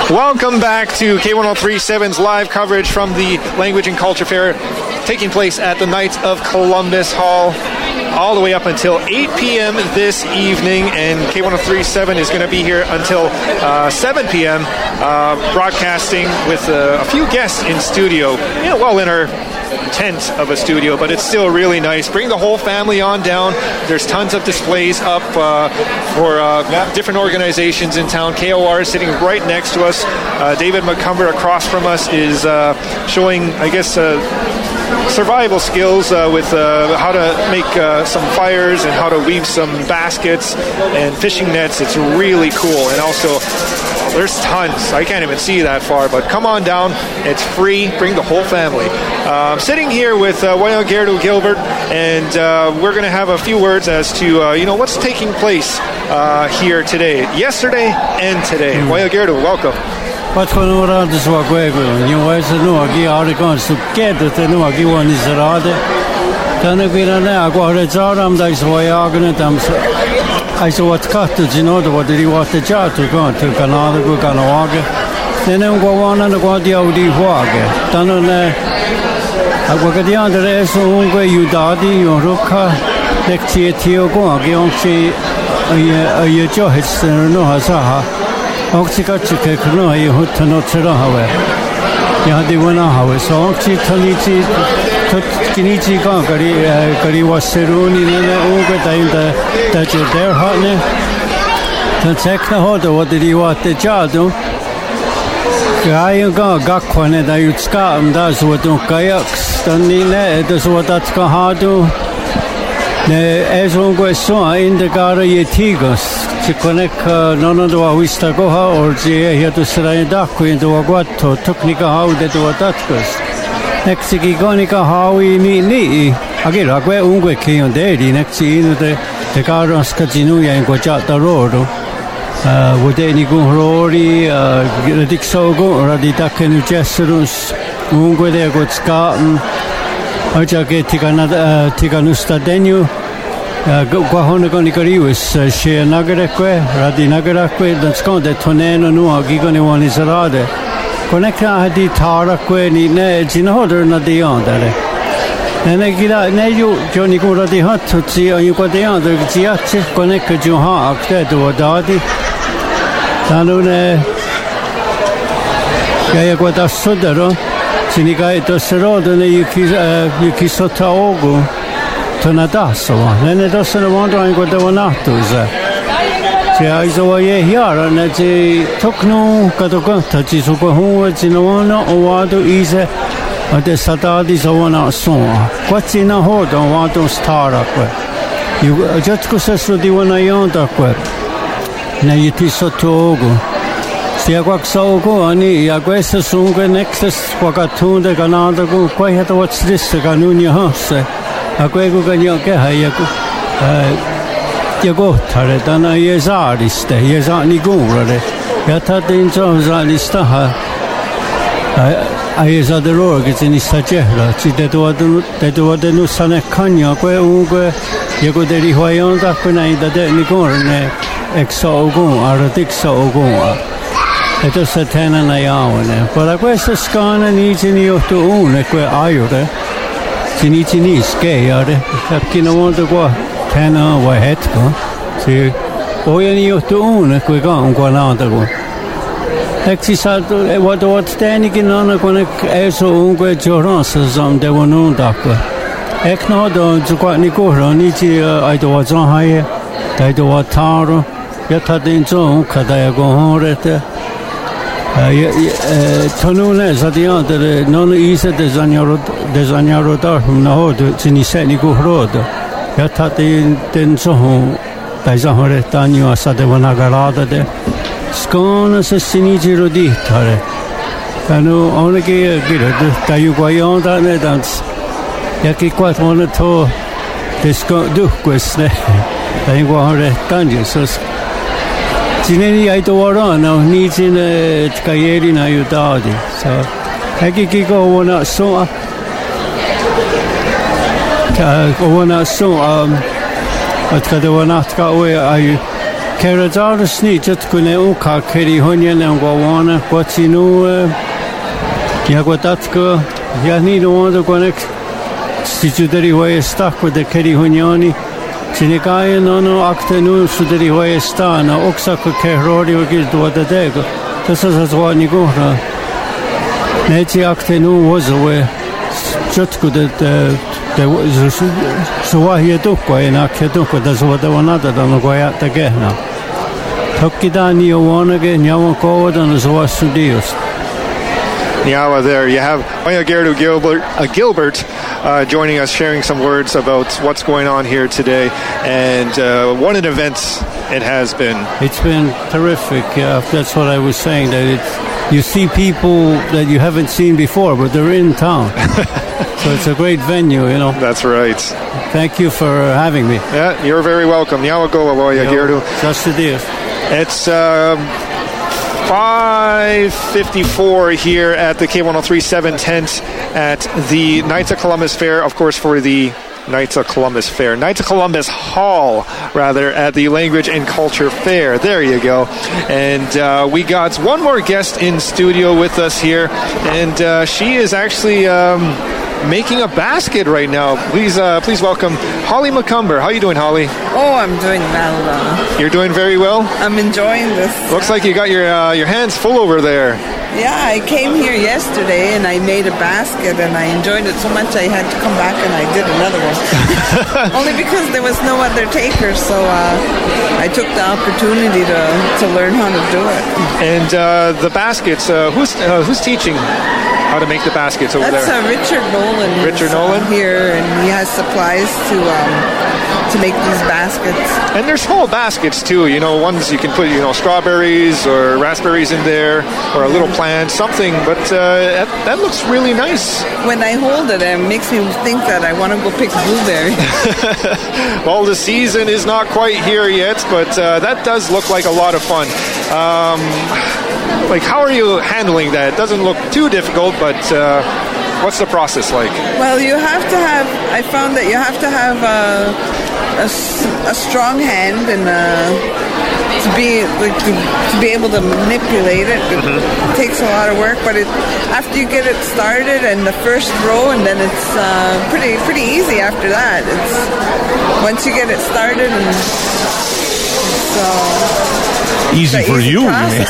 Welcome back to K1037's live coverage from the Language and Culture Fair taking place at the Knights of Columbus Hall all the way up until 8 p.m. this evening, and K1037 is going to be here until 7 p.m. Broadcasting with a few guests in studio, well in our tent of a studio, but it's still really nice. Bring the whole family on down. There's tons of displays up for different organizations in town. KOR is sitting right next to us. David McCumber across from us is showing, I guess, survival skills with how to make some fires and how to weave some baskets and fishing nets. It's really cool. And also, there's tons. I can't even see that far, but come on down. It's free. Bring the whole family. I'm sitting here with Wael Gerdu Gilbert, and we're going to have a few words as to what's taking place here today, yesterday and today. Wael Gerdu, welcome. Patronurados wa gwego ni waisa no agi arikon su kedo te no agi wani zarade tane gwira ne agwa re zaram da so yagne tam ai so wat katto jino do wat ri wat ja to go to kanada go kanawage nene un gwana no go di audi huage tane ne agwa ga di andre so un go yudadi yoroka lekti etio go agi on chi ay jo hits no hasaha Oxyka chike kuno ay hutano chira hawe yadi wana hawe so oxy thanichi kinichi ka kari waseruni ne oge time da je der hatne ta chekna hoda wadiri watte jadu ga gakwane da yutska amda so to kayaks tanni ne da so tatska hadu ne ezo go so in the gara yetigos Chikonek nono do wista goha or je here to srai da ku into guatto technica how de to attackers nexiki gonika how ni agira que ungue che on de nexi in de caros casino ya in gocha da rodo vode ni go rori dixo go radita kenu chesterus ungue de gotska aja che tiganusta denyu Guahona Gonicarius, she Nagareque, Radi Nagaraque, the Sconde Toneno Nua, Gigoni Zarade. Connecta Hadi Taraque, Ne, Ginoder Nadiandere. And I get out Neyu, Johnny Gura di Hut to see you got the other Giaci, Connecta Juha, Acte, to Adadi. Tanune Gayaguata Sudero, Sinigai to Serodo, Yuki Sotaogo. Tonadasso, nene dossero mondo in quella vonatus. Se hai so ye hiara ne ci tokno katokanta ci su ko ci no o wado ise ade satadi so wana so. Quasi na hodo wado stara que. You just ko sesso di wana yonda que. Ne yiti sotogo. Sia quaxo go ani ya questo sunque nexus quacatunde canada go qua hata what's this canunia hosse. Aquego ganyo ke hayaku yago thare dana yezariste yezani gurare yata dinzo zalista ha ayeza de roge ni sajera ci de nu sane kanya que ungue yago de rihoyonda kuna ida de ni gorne exo ogun aradixo ogun eto setena na yaone para questo scana ni ni otto une que ayure Chini scare, perché volta qua tena wa hetko. Se oyani otto una que gan guanata go. Exisato e what stani che non con eso unque giornata zam de wonu dakwa. Ekno do qua ni ko rani chi ai do zan haye, dai do taro, ya ta din zo kada go horete. Tonune zadiante non ise desagnaro da una hodo cini seni go rodo ya tate tenso dai zahore tanio asade wana garada de scona se sini giro di tare cano onke gira tayu guayon da ne dans ya che qua on to desco du queste dai guahore tanio so Cineni ai to warano ni cine tkayeri na yutadi so hakiki ko wana so at kada wana tka we ai Keradarasni Jatkune Uka Keri Hunyan and Gwawana, Watinu Yaguatatko, Yani the one the Gwanek, Situdari way stuck with the Keri Hunyani, Sinigaya Nono Octanu Sudari way stana, Oxaka Kerori or Gildo the Dego. This is as one you go. Neti Octanu was away. Jutku that was Suahia Dukwa in Akadukwa, that's what they were not on the way out again now. Tokidani Owanage, Nyawako, and Zuasu Dios. Nyawa there. You have Maya Gerdu Gilbert joining us, sharing some words about what's going on here today. And what an event it has been. It's been terrific. That's what I was saying, that you see people that you haven't seen before, but they're in town. So it's a great venue, you know. That's right. Thank you for having me. Yeah, you're very welcome. Nyawa Goa, Gerdu. Just a deal. It's 5:54 here at the K103.7 tent at the Knights of Columbus Fair, of course, for the Knights of Columbus Fair. Knights of Columbus Hall, rather, at the Language and Culture Fair. There you go. And we got one more guest in studio with us here, and she is actually making a basket right now. Please welcome Holly McCumber. How are you doing, Holly? Oh, I'm doing well. You're doing very well? I'm enjoying this. Looks like you got your hands full over there. Yeah, I came here yesterday and I made a basket and I enjoyed it so much I had to come back and I did another one. Only because there was no other takers, so I took the opportunity to learn how to do it. And the baskets, who's teaching how to make the baskets over there? That's Richard Nolan. Richard Nolan? Here, and he has supplies to make these baskets. And they're small baskets too, ones you can put, strawberries or raspberries in there, or a little plant, something, but that looks really nice. When I hold it makes me think that I want to go pick blueberries. Well, the season is not quite here yet, but that does look like a lot of fun. How are you handling that? It doesn't look too difficult, but what's the process like? Well, I found that you have to have a strong hand and to be able to manipulate it. It takes a lot of work, but after you get it started and the first row, and then it's pretty easy after that. It's once you get it started, and easy for you, mean?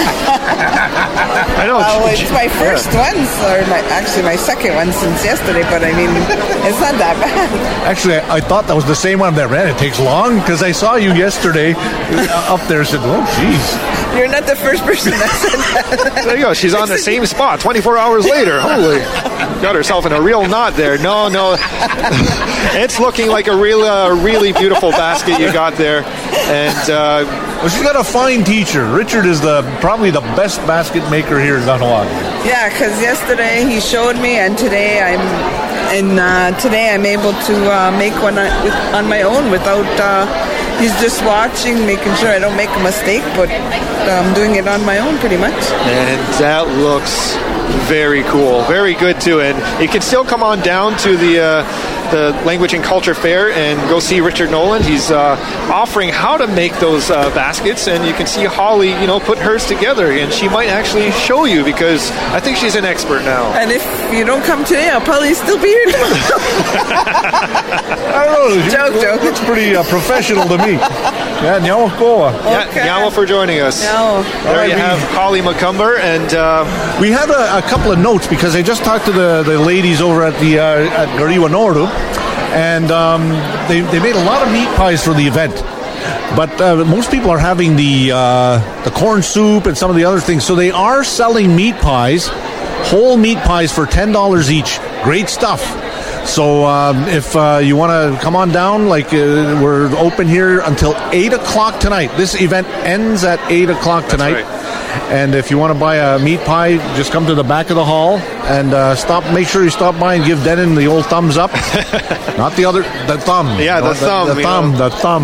I know. Well, it's my first one, or my second one since yesterday, but I mean, it's not that bad. Actually, I thought that was the same one that ran. It takes long, because I saw you yesterday up there and said, oh, jeez. You're not the first person that said that. There you go. She's on the same spot 24 hours later. Holy. Got herself in a real knot there. No. It's looking like a really beautiful basket you got there. And well, she's got a fine teacher. Richard is probably the best basket maker here in Kahnawake. Yeah, because yesterday he showed me, and today I'm able to make one on my own without. He's just watching, making sure I don't make a mistake, but I'm doing it on my own pretty much. And that looks very cool, very good too. And you can still come on down to the Language and Culture Fair and go see Richard Nolan. He's offering how to make those baskets, and you can see Holly, put hers together, and she might actually show you, because I think she's an expert now. And if you don't come today, I'll probably still be here tomorrow. I don't know. Joke. Looks pretty professional to me. Yeah, Nyawa Koa. Nyawa for joining us. There you have Holly McCumber, and we have a couple of notes, because I just talked to the ladies over at the at Gariwa Noru, and they made a lot of meat pies for the event. But most people are having the corn soup and some of the other things. So they are selling meat pies, whole meat pies for $10 each. Great stuff. So if you want to come on down, we're open here until 8 o'clock tonight. This event ends at 8 o'clock tonight. That's right. And if you want to buy a meat pie, just come to the back of the hall and make sure you stop by and give Denon the old thumbs up. Not the thumb. Yeah, the thumb. The thumb.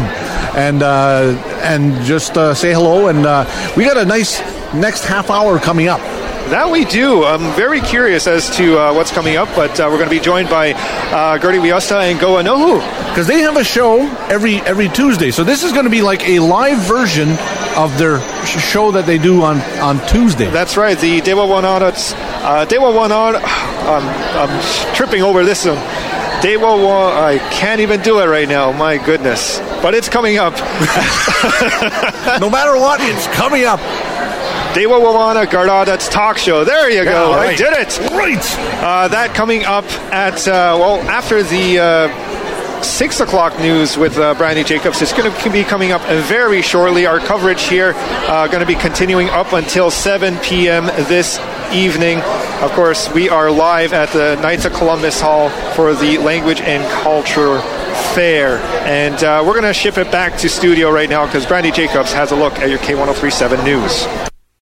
And just say hello. And we got a nice next half hour coming up. That we do. I'm very curious as to what's coming up, but we're going to be joined by Gertie Wiosta and Goa Nohu. Because they have a show every Tuesday. So this is going to be like a live version of their show that they do on Tuesday. That's right. The Dewa Wanada. I'm tripping over this one. I can't even do it right now. My goodness. But it's coming up. No matter what, it's coming up. Dewa Wawana Gardada's talk show. There you go. Right. I did it. Right. That coming up at, after the 6 o'clock news with Brandy Jacobs. It's going to be coming up very shortly. Our coverage here going to be continuing up until 7 p.m. this evening. Of course, we are live at the Knights of Columbus Hall for the Language and Culture Fair. And we're going to ship it back to studio right now because Brandy Jacobs has a look at your K1037 news.